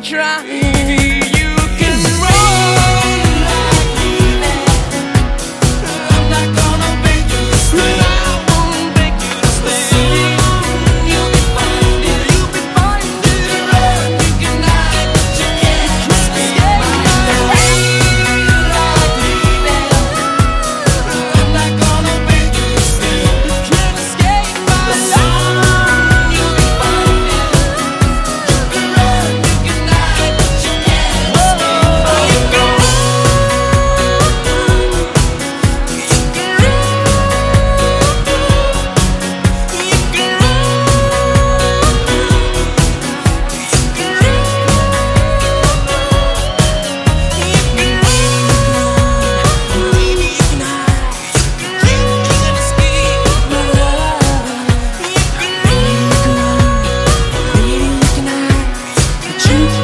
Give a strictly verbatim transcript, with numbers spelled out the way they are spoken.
cry. You can run like leaving. I'm not gonna beg you to stay. I won't beg you to stay. You'll be fine, dear. You'll be fine, dear. You can run, you can hide, but you can't escape my real like leaving. I'm not gonna beg you to stay. You can't escape my love. You'll be fine, dear. You can run, you can hide, but you can't escape my love. You can run, you can run, you can run, you